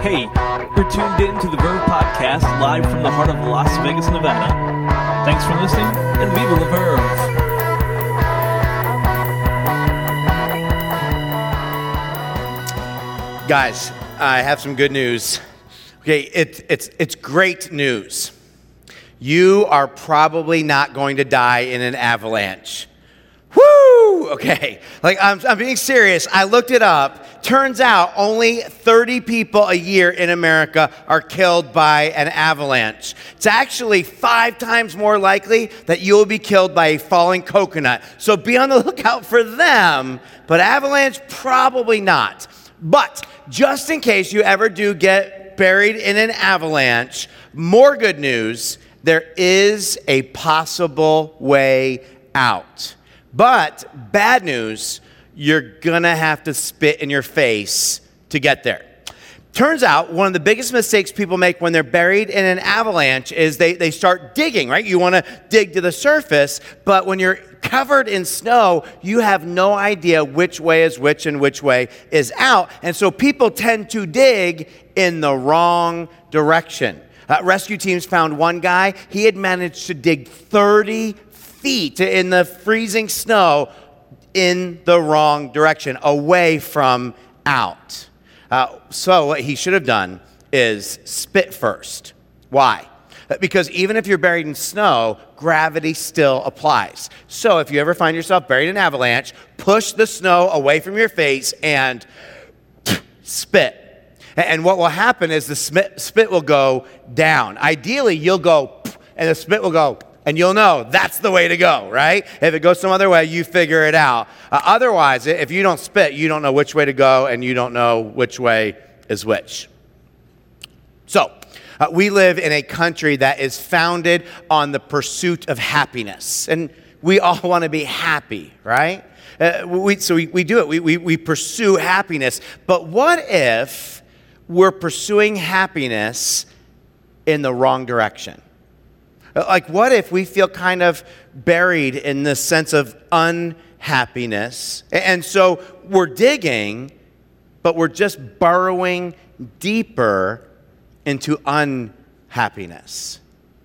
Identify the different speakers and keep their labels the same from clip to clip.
Speaker 1: Hey, you're tuned in to the Verve Podcast live from the heart of Las Vegas, Nevada. Thanks for listening, and viva la Verve!
Speaker 2: Guys, I have some good news. Okay, it's great news. You are probably not going to die in an avalanche. Woo! Okay, I'm being serious. I looked it up. Turns out only 30 people a year in America are killed by an avalanche. It's actually 5 times more likely that you will be killed by a falling coconut. So be on the lookout for them, but avalanche, probably not. But just in case you ever do get buried in an avalanche, more good news, there is a possible way out. But bad news, you're gonna have to spit in your face to get there. Turns out one of the biggest mistakes people make when they're buried in an avalanche is they start digging, right? You wanna dig to the surface, but when you're covered in snow, you have no idea which way is which and which way is out. And so people tend to dig in the wrong direction. Rescue teams found one guy. He had managed to dig 30 feet in the freezing snow in the wrong direction, away from out. So what he should have done is spit first. Why? Because even if you're buried in snow, gravity still applies. So if you ever find yourself buried in an avalanche, push the snow away from your face and spit. And what will happen is the spit will go down. Ideally, you'll go, and the spit will go, and you'll know that's the way to go, right? If it goes some other way, you figure it out. Otherwise, if you don't spit, you don't know which way to go, and you don't know which way is which. So, we live in a country that is founded on the pursuit of happiness. And we all want to be happy, right? We do it. We pursue happiness. But what if we're pursuing happiness in the wrong direction? Like, what if we feel kind of buried in the sense of unhappiness? And so we're digging, but we're just burrowing deeper into unhappiness.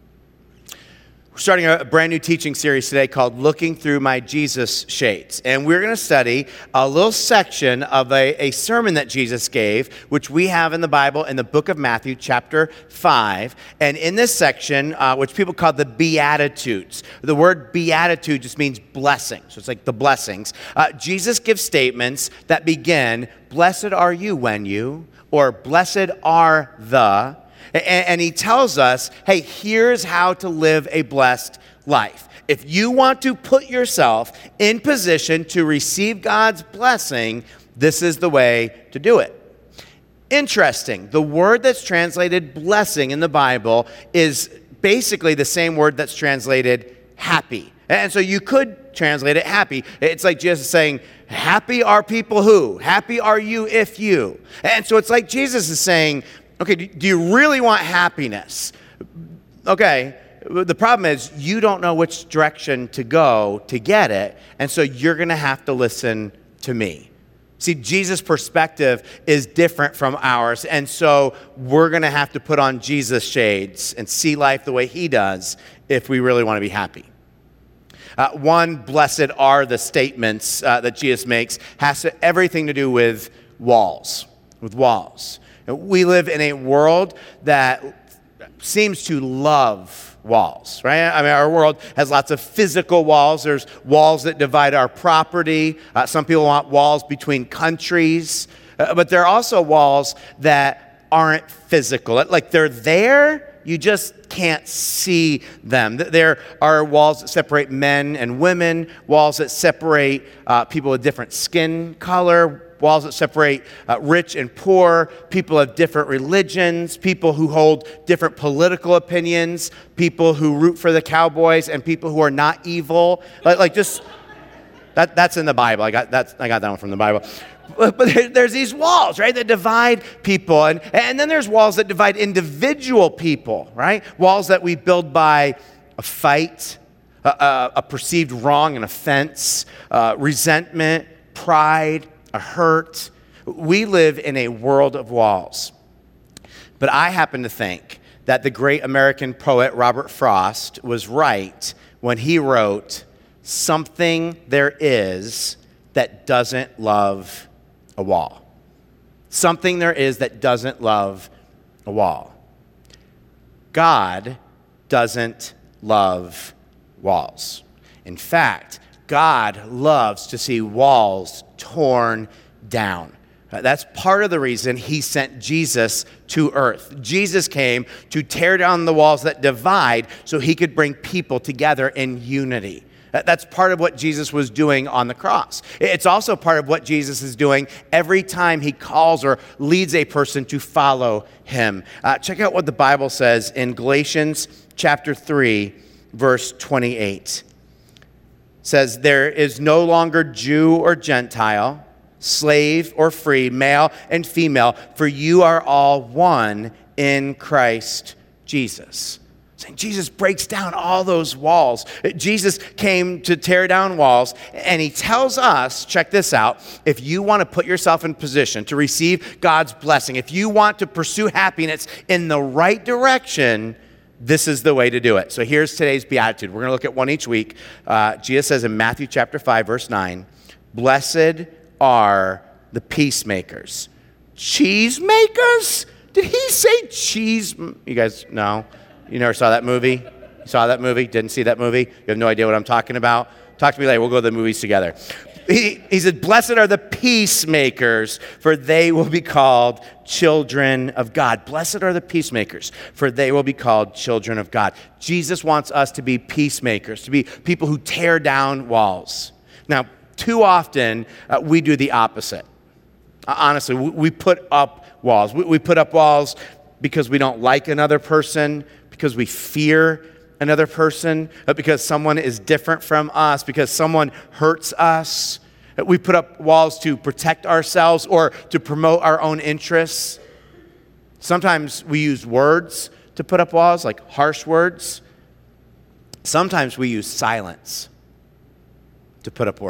Speaker 2: We're starting a brand new teaching series today called Looking Through My Jesus Shades. And we're going to study a little section of a sermon that Jesus gave, which we have in the Bible in the book of Matthew, chapter 5. And in this section, which people call the Beatitudes, the word beatitude just means blessing. So it's like the blessings. Jesus gives statements that begin, blessed are you when you, or blessed are the. And he tells us, hey, here's how to live a blessed life. If you want to put yourself in position to receive God's blessing, this is the way to do it. Interesting. The word that's translated blessing in the Bible is basically the same word that's translated happy. And so you could translate it happy. It's like Jesus saying, happy are people who? Happy are you if you? And so it's like Jesus is saying, okay, do you really want happiness? Okay, the problem is you don't know which direction to go to get it, and so you're going to have to listen to me. See, Jesus' perspective is different from ours, and so we're going to have to put on Jesus' shades and see life the way he does if we really want to be happy. One, blessed are the statements that Jesus makes, has everything to do with walls, We live in a world that seems to love walls, right? I mean, our world has lots of physical walls. There's walls that divide our property. Some people want walls between countries. But there are also walls that aren't physical. Like they're there, you just can't see them. There are walls that separate men and women, walls that separate people with different skin color, walls that separate rich and poor, people of different religions, people who hold different political opinions, people who root for the Cowboys, and people who are not evil. That's in the Bible. I got that one from the Bible. But there's these walls, right, that divide people. And then there's walls that divide individual people, right? Walls that we build by a fight, a perceived wrong, an offense, resentment, pride, a hurt. We live in a world of walls. But I happen to think that the great American poet Robert Frost was right when he wrote, "Something there is that doesn't love a wall." Something there is that doesn't love a wall. God doesn't love walls. In fact, God loves to see walls torn down. That's part of the reason he sent Jesus to earth. Jesus came to tear down the walls that divide so he could bring people together in unity. That's part of what Jesus was doing on the cross. It's also part of what Jesus is doing every time he calls or leads a person to follow him. Check out what the Bible says in Galatians chapter 3, verse 28. It says, "There is no longer Jew or Gentile, slave or free, male and female, for you are all one in Christ Jesus." Saying Jesus breaks down all those walls. Jesus came to tear down walls, and he tells us, check this out, if you want to put yourself in position to receive God's blessing, if you want to pursue happiness in the right direction, this is the way to do it. So here's today's beatitude. We're going to look at one each week. Jesus says in Matthew chapter 5, verse 9, "Blessed are the peacemakers." Cheesemakers? Did he say cheese? You guys know? You never saw that movie? You saw that movie? Didn't see that movie? You have no idea what I'm talking about? Talk to me later. We'll go to the movies together. He said, "Blessed are the peacemakers, for they will be called children of God." Blessed are the peacemakers, for they will be called children of God. Jesus wants us to be peacemakers, to be people who tear down walls. Now, too often, we do the opposite. Honestly, we put up walls. We put up walls because we don't like another person, because we fear another person, because someone is different from us, because someone hurts us. We put up walls to protect ourselves or to promote our own interests. Sometimes we use words to put up walls, like harsh words. Sometimes we use silence to put up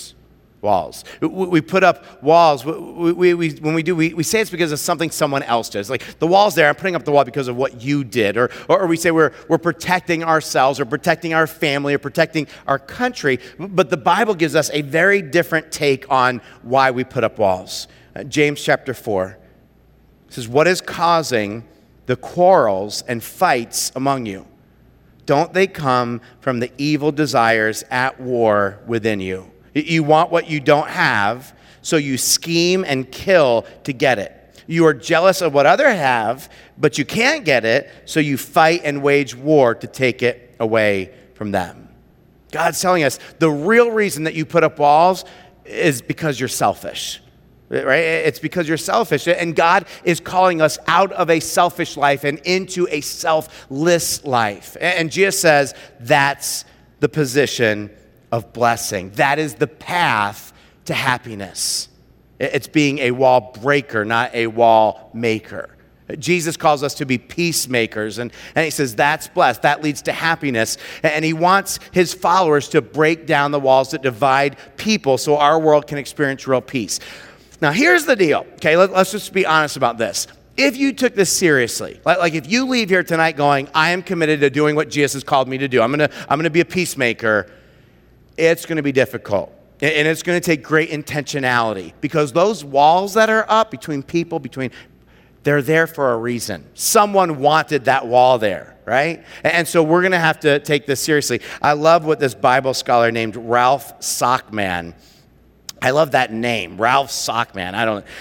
Speaker 2: walls. We put up walls. When we do, we say it's because of something someone else does. Like, the wall's there, I'm putting up the wall because of what you did. Or we say we're protecting ourselves or protecting our family or protecting our country. But the Bible gives us a very different take on why we put up walls. James chapter 4 says, "What is causing the quarrels and fights among you? Don't they come from the evil desires at war within you? You want what you don't have, so you scheme and kill to get it. You are jealous of what others have, but you can't get it, so you fight and wage war to take it away from them." God's telling us the real reason that you put up walls is because you're selfish. Right? It's because you're selfish. And God is calling us out of a selfish life and into a selfless life. And Jesus says that's the position of blessing. That is the path to happiness. It's being a wall breaker, not a wall maker. Jesus calls us to be peacemakers, and he says that's blessed. That leads to happiness. And he wants his followers to break down the walls that divide people so our world can experience real peace. Now, here's the deal. Okay, let's just be honest about this. If you took this seriously, like if you leave here tonight going, "I am committed to doing what Jesus has called me to do. I'm gonna be a peacemaker," it's going to be difficult. And it's going to take great intentionality, because those walls that are up between people, they're there for a reason. Someone wanted that wall there, right? And so we're going to have to take this seriously. I love what this Bible scholar named Ralph Sockman, I love that name, Ralph Sockman.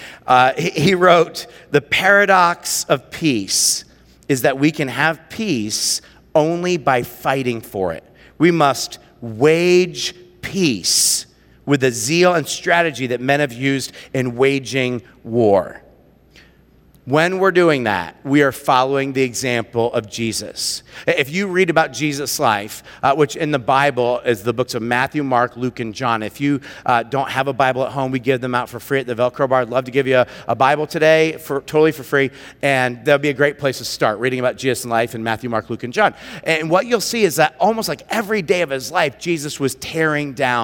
Speaker 2: He wrote, "The paradox of peace is that we can have peace only by fighting for it. We must wage peace with the zeal and strategy that men have used in waging war." When we're doing that, we are following the example of Jesus. If you read about Jesus' life, which in the Bible is the books of Matthew, Mark, Luke, and John. If you don't have a Bible at home, we give them out for free at the Velcro bar. I'd love to give you a Bible today totally for free, and that'll be a great place to start, reading about Jesus' life in Matthew, Mark, Luke, and John. And what you'll see is that almost like every day of his life, Jesus was tearing down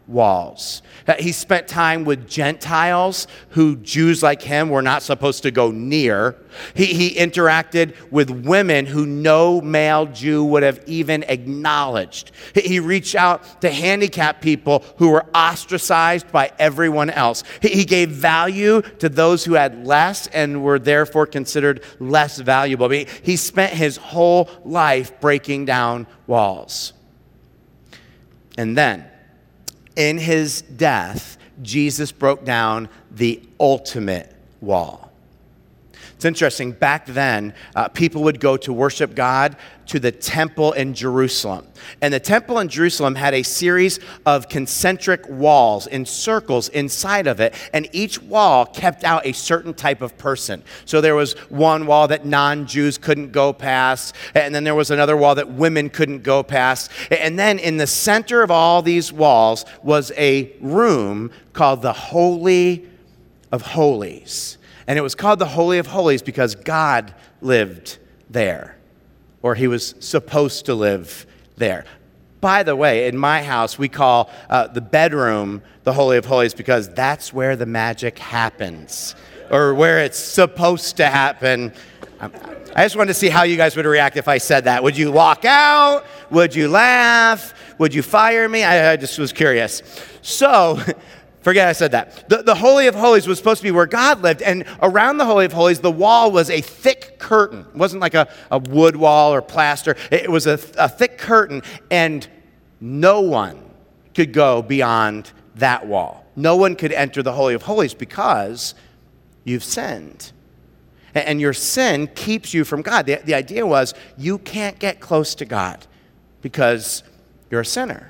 Speaker 2: walls. He spent time with Gentiles who Jews like him were not supposed to go near. He interacted with women who no male Jew would have even acknowledged. He reached out to handicapped people who were ostracized by everyone else. He gave value to those who had less and were therefore considered less valuable. He spent his whole life breaking down walls. And then, in his death, Jesus broke down the ultimate wall. It's interesting, back then, people would go to worship God to the temple in Jerusalem. And the temple in Jerusalem had a series of concentric walls in circles inside of it, and each wall kept out a certain type of person. So there was one wall that non-Jews couldn't go past, and then there was another wall that women couldn't go past. And then in the center of all these walls was a room called the Holy of Holies. And it was called the Holy of Holies because God lived there, or he was supposed to live there. By the way, in my house, we call the bedroom the Holy of Holies because that's where the magic happens, or where it's supposed to happen. I just wanted to see how you guys would react if I said that. Would you walk out? Would you laugh? Would you fire me? I just was curious. So, forget I said that. The Holy of Holies was supposed to be where God lived, and around the Holy of Holies, the wall was a thick curtain. It wasn't like a wood wall or plaster. It was a thick curtain, and no one could go beyond that wall. No one could enter the Holy of Holies because you've sinned. And your sin keeps you from God. The idea was you can't get close to God because you're a sinner.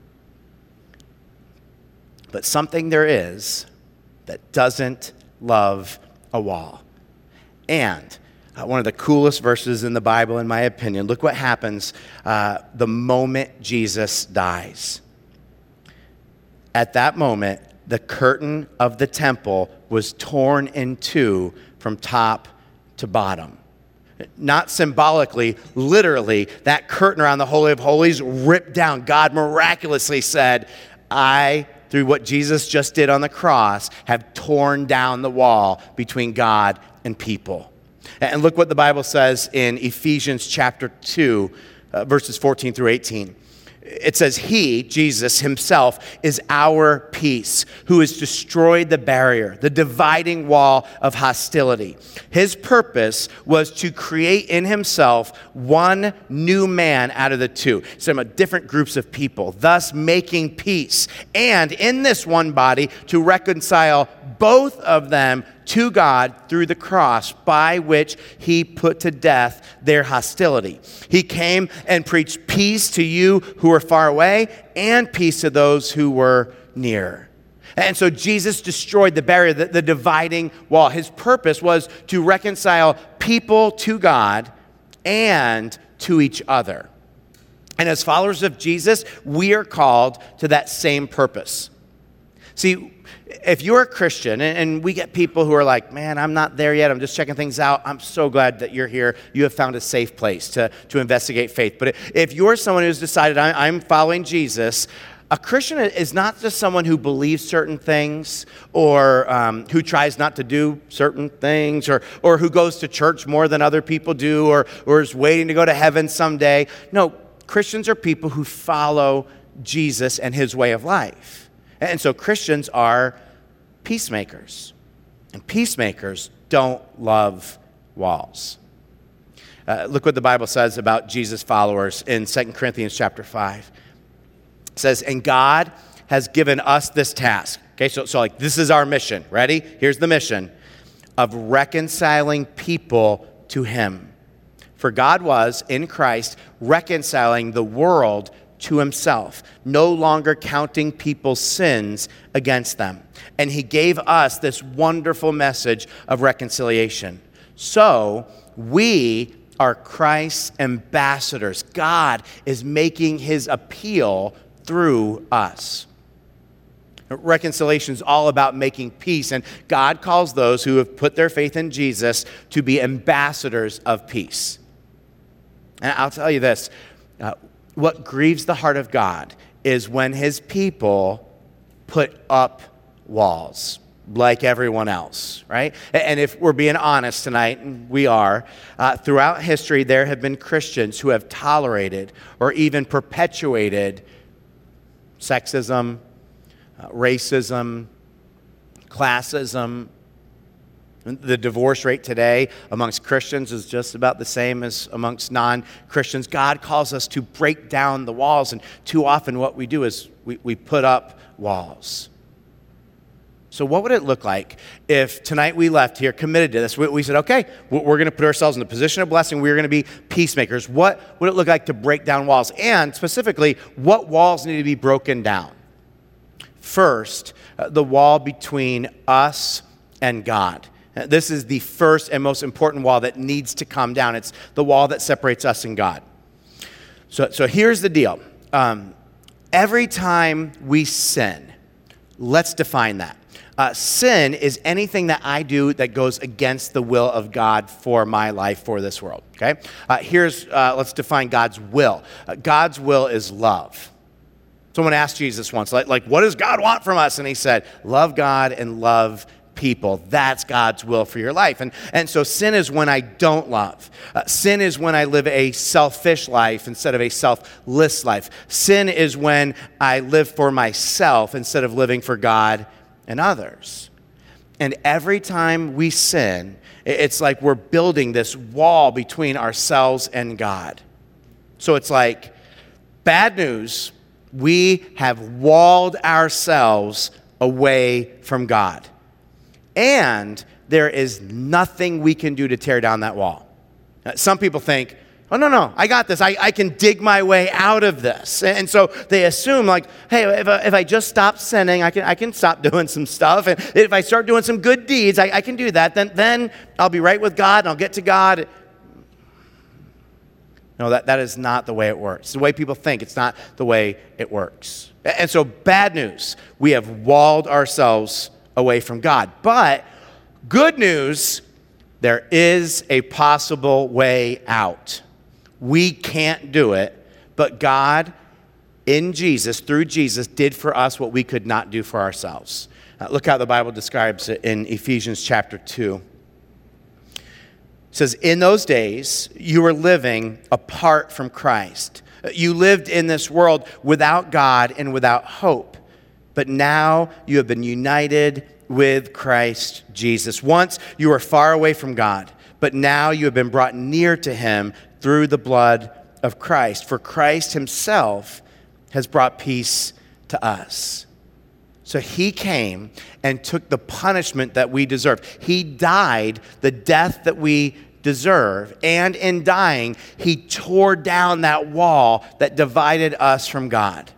Speaker 2: But something there is that doesn't love a wall. And one of the coolest verses in the Bible, in my opinion, look what happens the moment Jesus dies. At that moment, the curtain of the temple was torn in two from top to bottom. Not symbolically, literally, that curtain around the Holy of Holies ripped down. God miraculously said, through what Jesus just did on the cross, have torn down the wall between God and people. And look what the Bible says in Ephesians chapter 2, verses 14 through 18. It says, he, Jesus himself, is our peace, who has destroyed the barrier, the dividing wall of hostility. His purpose was to create in himself one new man out of the two, some different groups of people, thus making peace. And in this one body, to reconcile both of them to God through the cross, by which he put to death their hostility. He came and preached peace to you who are far away and peace to those who were near. And so Jesus destroyed the barrier, the dividing wall. His purpose was to reconcile people to God and to each other. And as followers of Jesus, we are called to that same purpose. See, if you're a Christian, and we get people who are like, man, I'm not there yet, I'm just checking things out, I'm so glad that you're here. You have found a safe place to investigate faith. But if you're someone who's decided, I'm following Jesus, a Christian is not just someone who believes certain things, or who tries not to do certain things, or who goes to church more than other people do, or is waiting to go to heaven someday. No, Christians are people who follow Jesus and his way of life. And so Christians are peacemakers. And peacemakers don't love walls. Look what the Bible says about Jesus' followers in 2 Corinthians chapter 5. It says, and God has given us this task. Okay, so like this is our mission. Ready? Here's the mission of reconciling people to him. For God was, in Christ, reconciling the world to himself, no longer counting people's sins against them. And he gave us this wonderful message of reconciliation. So we are Christ's ambassadors. God is making his appeal through us. Reconciliation is all about making peace, and God calls those who have put their faith in Jesus to be ambassadors of peace. And I'll tell you this, what grieves the heart of God is when his people put up walls like everyone else, right? And if we're being honest tonight, and we are, throughout history, there have been Christians who have tolerated or even perpetuated sexism, racism, classism. The divorce rate today amongst Christians is just about the same as amongst non-Christians. God calls us to break down the walls, and too often what we do is we put up walls. So what would it look like if tonight we left here committed to this? We said, okay, we're going to put ourselves in a position of blessing. We're going to be peacemakers. What would it look like to break down walls? And specifically, what walls need to be broken down? First, the wall between us and God. This is the first and most important wall that needs to come down. It's the wall that separates us and God. So here's the deal. Every time we sin, let's define that. Sin is anything that I do that goes against the will of God for my life, for this world. Okay? Let's define God's will. God's will is love. Someone asked Jesus once, like, what does God want from us? And he said, love God and love people. That's God's will for your life. And so sin is when I don't love. Sin is when I live a selfish life instead of a selfless life. Sin is when I live for myself instead of living for God and others. And every time we sin, it's like we're building this wall between ourselves and God. So it's like, bad news, we have walled ourselves away from God. And there is nothing we can do to tear down that wall. Some people think, oh, no, I got this. I can dig my way out of this. And so they assume, like, hey, if I just stop sinning, I can stop doing some stuff. And if I start doing some good deeds, I can do that. Then I'll be right with God and I'll get to God. No, that is not the way it works. It's the way people think. It's not the way it works. And so bad news, we have walled ourselves away from God. But good news, there is a possible way out. We can't do it, but God in Jesus, through Jesus, did for us what we could not do for ourselves. Look how the Bible describes it in Ephesians chapter 2. It says, in those days, you were living apart from Christ. You lived in this world without God and without hope. But now you have been united with Christ Jesus. Once you were far away from God, but now you have been brought near to him through the blood of Christ. For Christ himself has brought peace to us. So he came and took the punishment that we deserve. He died the death that we deserve. And in dying, he tore down that wall that divided us from God.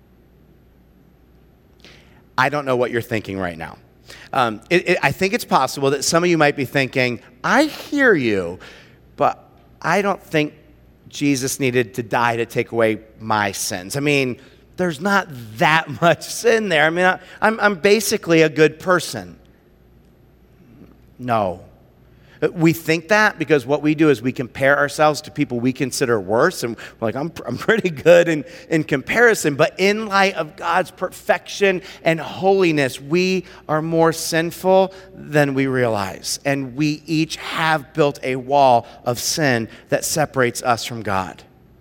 Speaker 2: I don't know what you're thinking right now. I think it's possible that some of you might be thinking, I hear you, but I don't think Jesus needed to die to take away my sins. I mean, there's not that much sin there. I mean, I'm basically a good person. No. We think that because what we do is we compare ourselves to people we consider worse, and we're like, I'm pretty good in comparison. But in light of God's perfection and holiness, we are more sinful than we realize. And we each have built a wall of sin that separates us from God.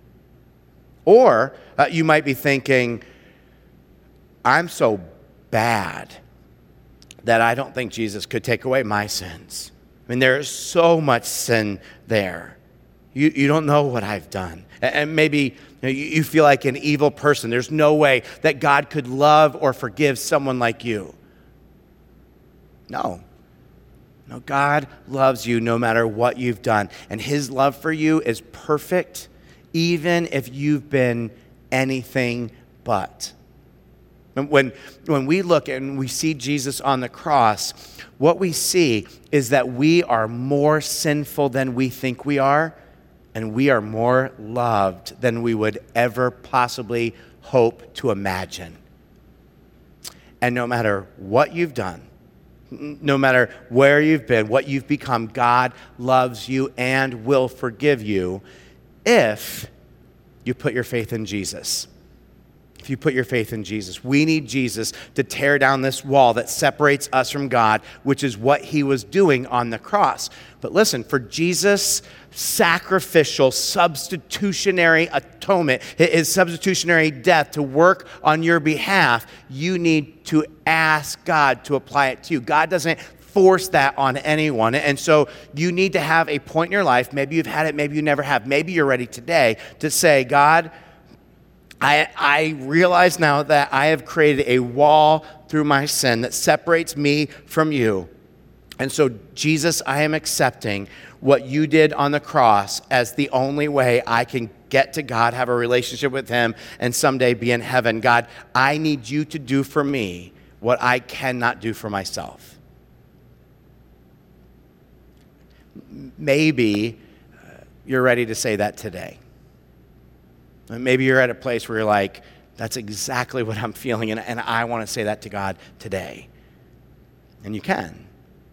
Speaker 2: Or you might be thinking, I'm so bad that I don't think Jesus could take away my sins. I mean, there is so much sin there. You don't know what I've done. And maybe you feel like an evil person. There's no way that God could love or forgive someone like you. No, God loves you no matter what you've done. And his love for you is perfect, even if you've been anything but. When we look and we see Jesus on the cross, what we see is that we are more sinful than we think we are, and we are more loved than we would ever possibly hope to imagine. And no matter what you've done, no matter where you've been, what you've become, God loves you and will forgive you if you put your faith in Jesus. if you put your faith in Jesus. We need Jesus to tear down this wall that separates us from God, which is what he was doing on the cross. But listen, for Jesus' sacrificial, substitutionary atonement, his substitutionary death to work on your behalf, you need to ask God to apply it to you. God doesn't force that on anyone. And so you need to have a point in your life, maybe you've had it, maybe you never have, maybe you're ready today to say, God, I realize now that I have created a wall through my sin that separates me from you. And so, Jesus, I am accepting what you did on the cross as the only way I can get to God, have a relationship with him, and someday be in heaven. God, I need you to do for me what I cannot do for myself. Maybe you're ready to say that today. Maybe you're at a place where you're like, that's exactly what I'm feeling, and I want to say that to God today. And you can.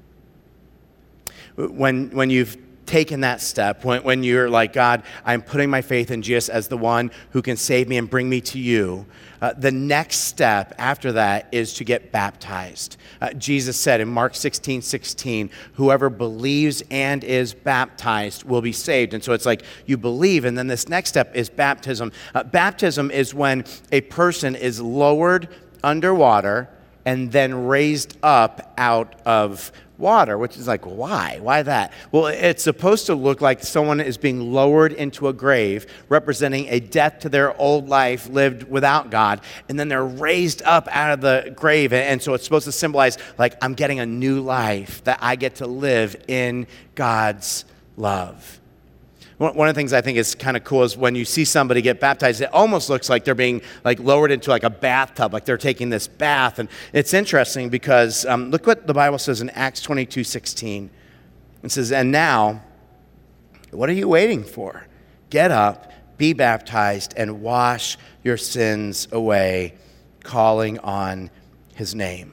Speaker 2: When you've taken that step, when you're like, God, I'm putting my faith in Jesus as the one who can save me and bring me to you, the next step after that is to get baptized. Jesus said in Mark 16:16, whoever believes and is baptized will be saved. And so it's like you believe, and then this next step is baptism. Baptism is when a person is lowered underwater and then raised up out of water, which is like, why? Why that? Well, it's supposed to look like someone is being lowered into a grave, representing a death to their old life lived without God, and then they're raised up out of the grave. And so it's supposed to symbolize, like, I'm getting a new life that I get to live in God's love. One of the things I think is kind of cool is when you see somebody get baptized, it almost looks like they're being like lowered into like a bathtub, like they're taking this bath. And it's interesting because look what the Bible says in Acts 22:16. It says, and now, what are you waiting for? Get up, be baptized, and wash your sins away, calling on his name.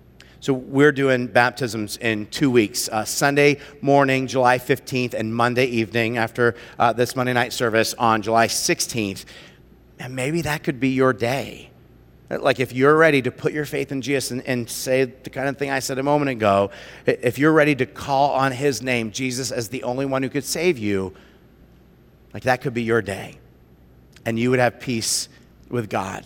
Speaker 2: So we're doing baptisms in 2 weeks, Sunday morning, July 15th, and Monday evening after this Monday night service on July 16th. And maybe that could be your day. Like if you're ready to put your faith in Jesus and say the kind of thing I said a moment ago, if you're ready to call on his name, Jesus, as the only one who could save you, like that could be your day. And you would have peace with God.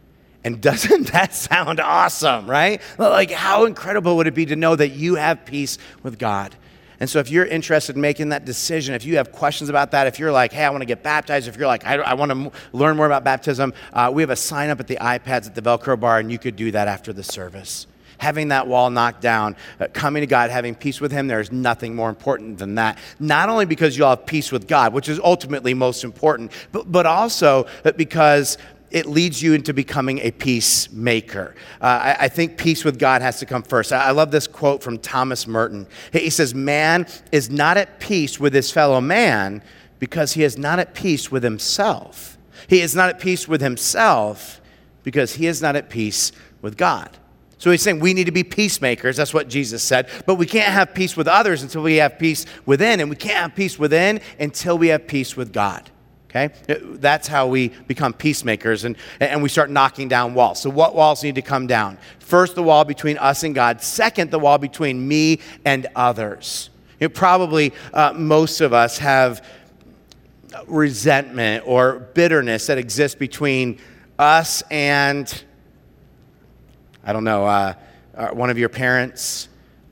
Speaker 2: And doesn't that sound awesome, right? Like how incredible would it be to know that you have peace with God? And so if you're interested in making that decision, if you have questions about that, if you're like, hey, I want to get baptized, if you're like, I want to learn more about baptism, we have a sign up at the iPads at the Velcro bar, and you could do that after the service. Having that wall knocked down, coming to God, having peace with him, there's nothing more important than that. Not only because you'll have peace with God, which is ultimately most important, but also because it leads you into becoming a peacemaker. I think peace with God has to come first. I love this quote from Thomas Merton. He says, man is not at peace with his fellow man because he is not at peace with himself. He is not at peace with himself because he is not at peace with God. So he's saying we need to be peacemakers. That's what Jesus said. But we can't have peace with others until we have peace within. And we can't have peace within until we have peace with God. Okay? That's how we become peacemakers and we start knocking down walls. So what walls need to come down? First, the wall between us and God. Second, the wall between me and others. Probably most of us have resentment or bitterness that exists between us and, I don't know, one of your parents,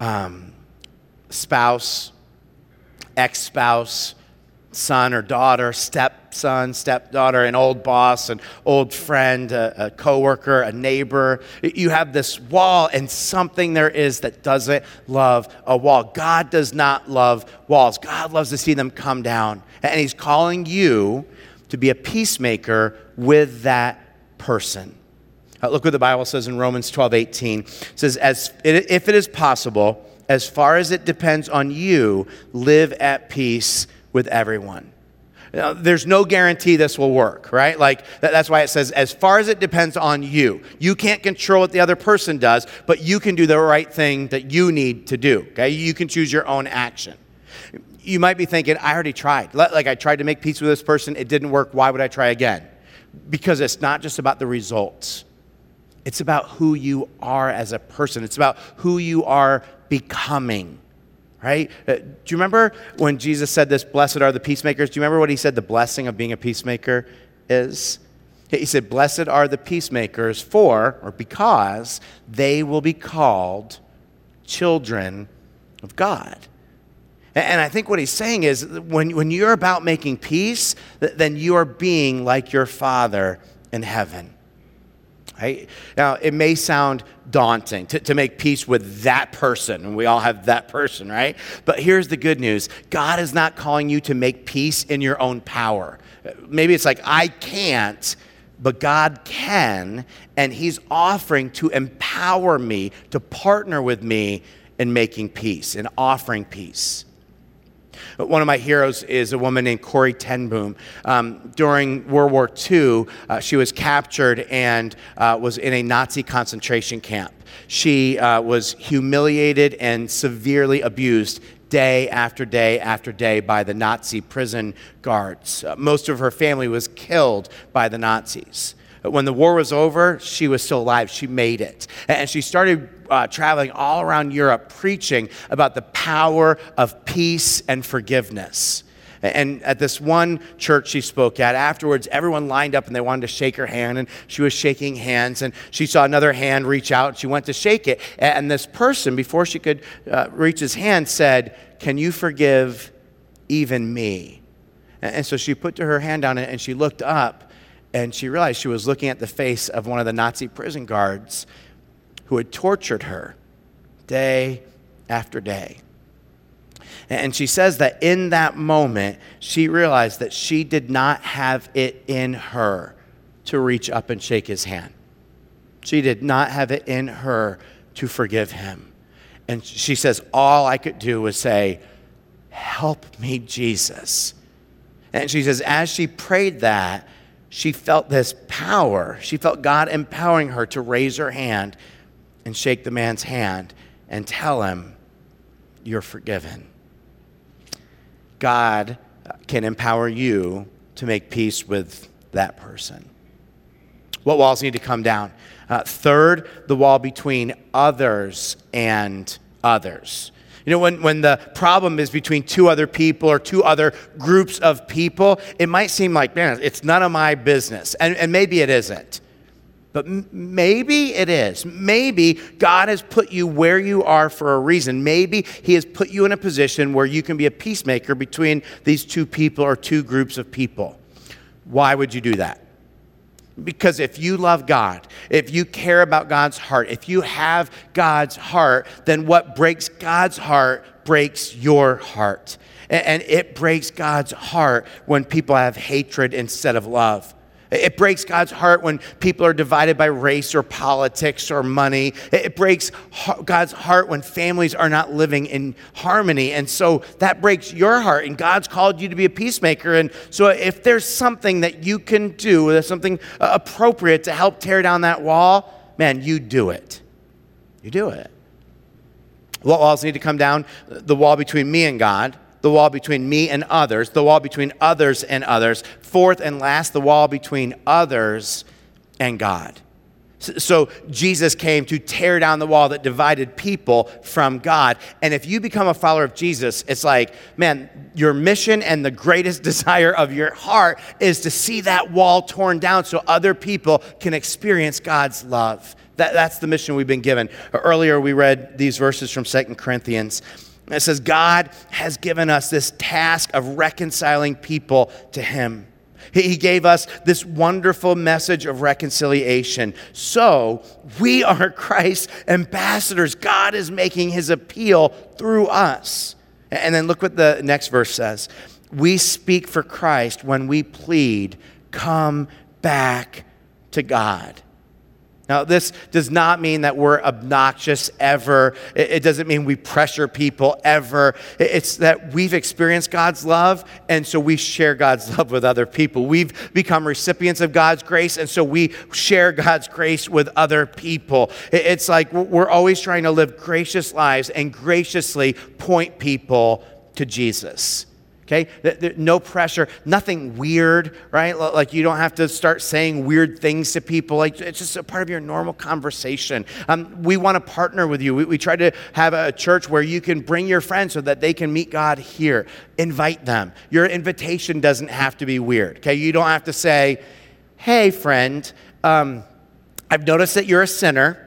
Speaker 2: spouse, ex-spouse, son or daughter, stepson, stepdaughter, an old boss, an old friend, a coworker, a neighbor. You have this wall, and something there is that doesn't love a wall. God does not love walls. God loves to see them come down. And he's calling you to be a peacemaker with that person. Look what the Bible says in Romans 12:18. It says, if it is possible, as far as it depends on you, live at peace with everyone. Now, there's no guarantee this will work, right? Like that's why it says, as far as it depends on you. You can't control what the other person does, but you can do the right thing that you need to do, okay? You can choose your own action. You might be thinking, I already tried. Like I tried to make peace with this person. It didn't work. Why would I try again? because it's not just about the results. It's about who you are as a person. It's about who you are becoming, right? Do you remember when Jesus said this, blessed are the peacemakers? Do you remember what he said the blessing of being a peacemaker is? He said, blessed are the peacemakers because they will be called children of God. And I think what he's saying is when you're about making peace, then you are being like your Father in heaven. Right? Now, it may sound daunting to make peace with that person, and we all have that person, right? But here's the good news. God is not calling you to make peace in your own power. Maybe it's like, I can't, but God can, and he's offering to empower me, to partner with me in making peace, in offering peace. One of my heroes is a woman named Corrie ten Boom. During World War II, she was captured and was in a Nazi concentration camp. She was humiliated and severely abused day after day after day by the Nazi prison guards. Most of her family was killed by the Nazis. When the war was over, she was still alive. She made it. And she started traveling all around Europe preaching about the power of peace and forgiveness. And at this one church she spoke at, afterwards, everyone lined up and they wanted to shake her hand, and she was shaking hands, and she saw another hand reach out, and she went to shake it. And this person, before she could reach his hand, said, "Can you forgive even me?" And so she put her hand on it, and she looked up, and she realized she was looking at the face of one of the Nazi prison guards who had tortured her day after day. And she says that in that moment, she realized that she did not have it in her to reach up and shake his hand. She did not have it in her to forgive him. And she says, all I could do was say, "Help me, Jesus." And she says, as she prayed that, she felt this power. She felt God empowering her to raise her hand and shake the man's hand and tell him, "You're forgiven." God can empower you to make peace with that person. What walls need to come down? Third, the wall between others and others. You know, when the problem is between two other people or two other groups of people, it might seem like, man, it's none of my business. And maybe it isn't. But maybe it is. Maybe God has put you where you are for a reason. Maybe he has put you in a position where you can be a peacemaker between these two people or two groups of people. Why would you do that? Because if you love God, if you care about God's heart, if you have God's heart, then what breaks God's heart breaks your heart. And it breaks God's heart when people have hatred instead of love. It breaks God's heart when people are divided by race or politics or money. It breaks God's heart when families are not living in harmony. And so that breaks your heart. And God's called you to be a peacemaker. And so if there's something that you can do, there's something appropriate to help tear down that wall, man, you do it. You do it. What walls need to come down? The wall between me and God. The wall between me and others, the wall between others and others. Fourth and last, the wall between others and God. So Jesus came to tear down the wall that divided people from God. And if you become a follower of Jesus, it's like, man, your mission and the greatest desire of your heart is to see that wall torn down so other people can experience God's love. That's the mission we've been given. Earlier, we read these verses from 2 Corinthians. It says, God has given us this task of reconciling people to him. He gave us this wonderful message of reconciliation. So we are Christ's ambassadors. God is making his appeal through us. And then look what the next verse says. We speak for Christ when we plead, come back to God. Now, this does not mean that we're obnoxious ever. It doesn't mean we pressure people ever. It's that we've experienced God's love, and so we share God's love with other people. We've become recipients of God's grace, and so we share God's grace with other people. It's like we're always trying to live gracious lives and graciously point people to Jesus. Okay, no pressure, nothing weird, right? Like you don't have to start saying weird things to people. Like it's just a part of your normal conversation. We want to partner with you. We try to have a church where you can bring your friends so that they can meet God here. Invite them. Your invitation doesn't have to be weird. Okay, you don't have to say, "Hey, friend, I've noticed that you're a sinner."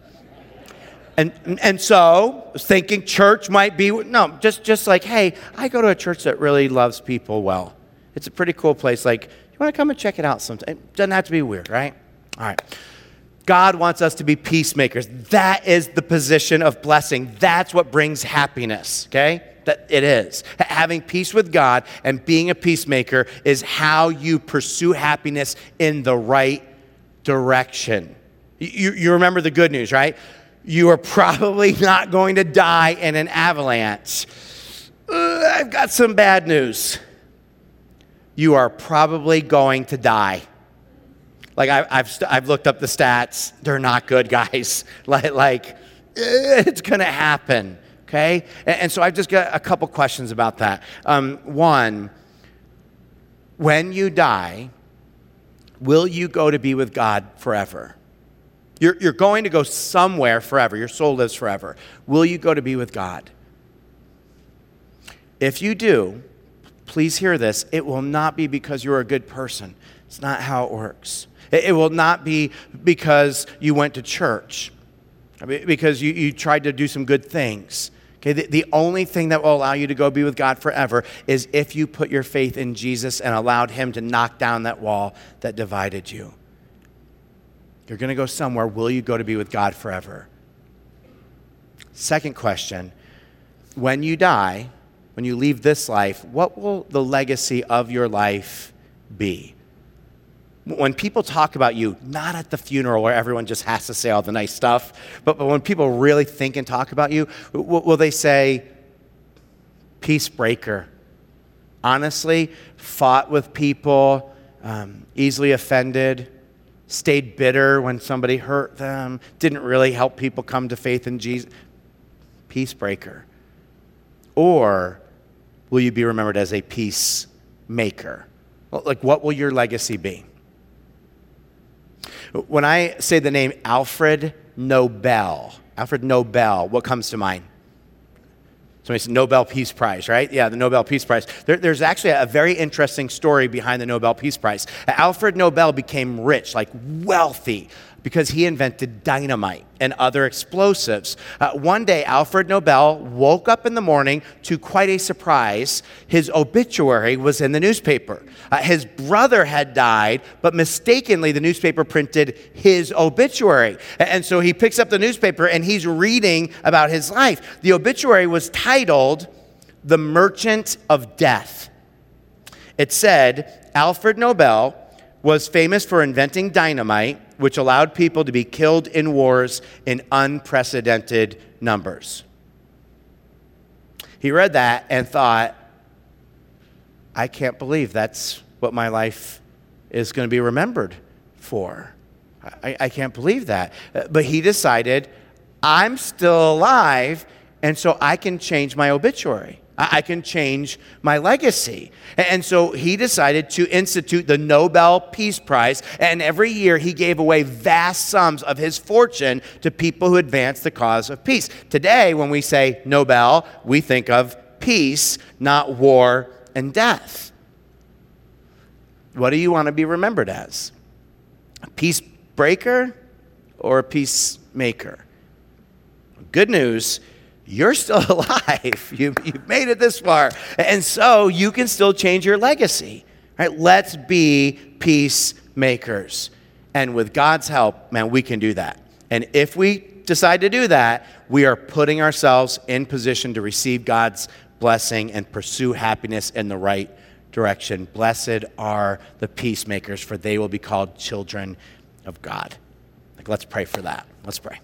Speaker 2: And so, thinking church might be, no, just like, hey, I go to a church that really loves people well. It's a pretty cool place. Like, you want to come and check it out sometime? It doesn't have to be weird, right? All right. God wants us to be peacemakers. That is the position of blessing. That's what brings happiness, okay? That it is. Having peace with God and being a peacemaker is how you pursue happiness in the right direction. You remember the good news, right? You are probably not going to die in an avalanche. I've got some bad news. You are probably going to die. Like I've looked up the stats. They're not good, guys. Like it's going to happen, okay? And so I've just got a couple questions about that. One, when you die, will you go to be with God forever? You're going to go somewhere forever. Your soul lives forever. Will you go to be with God? If you do, please hear this. It will not be because you're a good person. It's not how it works. It will not be because you went to church, because you tried to do some good things. Okay, the only thing that will allow you to go be with God forever is if you put your faith in Jesus and allowed him to knock down that wall that divided you. You're going to go somewhere. Will you go to be with God forever? Second question, when you die, when you leave this life, what will the legacy of your life be? When people talk about you, not at the funeral where everyone just has to say all the nice stuff, but when people really think and talk about you, will they say, peace breaker? Honestly, fought with people, easily offended, stayed bitter when somebody hurt them, didn't really help people come to faith in Jesus. Peace breaker. Or will you be remembered as a peacemaker? Like, what will your legacy be? When I say the name Alfred Nobel, what comes to mind? Somebody said Nobel Peace Prize, right? Yeah, the Nobel Peace Prize. There's actually a very interesting story behind the Nobel Peace Prize. Alfred Nobel became rich, like wealthy, because he invented dynamite and other explosives. One day, Alfred Nobel woke up in the morning to quite a surprise. His obituary was in the newspaper. His brother had died, but mistakenly the newspaper printed his obituary. And so he picks up the newspaper and he's reading about his life. The obituary was titled, "The Merchant of Death." It said, Alfred Nobel was famous for inventing dynamite, which allowed people to be killed in wars in unprecedented numbers. He read that and thought, I can't believe that's what my life is going to be remembered for. I can't believe that. But he decided, I'm still alive, and so I can change my obituary. I can change my legacy. And so he decided to institute the Nobel Peace Prize, and every year he gave away vast sums of his fortune to people who advance the cause of peace. Today, when we say Nobel, we think of peace, not war and death. What do you want to be remembered as? A peace breaker or a peacemaker? Good news, you're still alive. You've made it this far. And so you can still change your legacy. Right? Let's be peacemakers. And with God's help, man, we can do that. And if we decide to do that, we are putting ourselves in position to receive God's blessing and pursue happiness in the right direction. Blessed are the peacemakers, for they will be called children of God. Like, let's pray for that. Let's pray.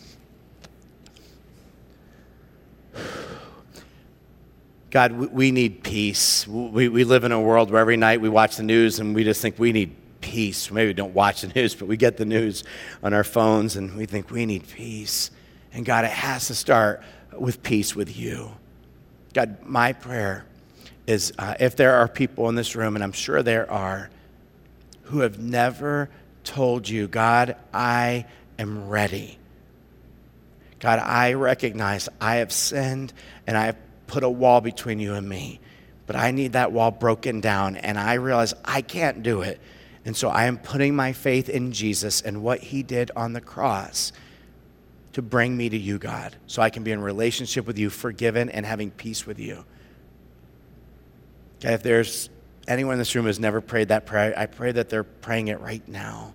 Speaker 2: God, we need peace. We live in a world where every night we watch the news and we just think we need peace. Maybe we don't watch the news, but we get the news on our phones and we think we need peace. And God, it has to start with peace with you. God, my prayer is if there are people in this room, and I'm sure there are, who have never told you, God, I am ready. God, I recognize I have sinned and I have put a wall between you and me, but I need that wall broken down, and I realize I can't do it. And so I am putting my faith in Jesus and what he did on the cross to bring me to you, God, so I can be in relationship with you, forgiven, and having peace with you. Okay, if there's anyone in this room who has never prayed that prayer, I pray that they're praying it right now.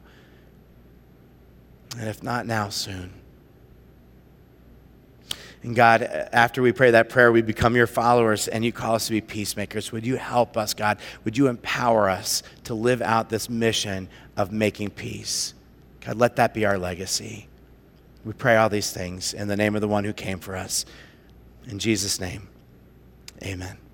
Speaker 2: And if not now, soon. And God, after we pray that prayer, we become your followers and you call us to be peacemakers. Would you help us, God? Would you empower us to live out this mission of making peace? God, let that be our legacy. We pray all these things in the name of the one who came for us. In Jesus' name, amen.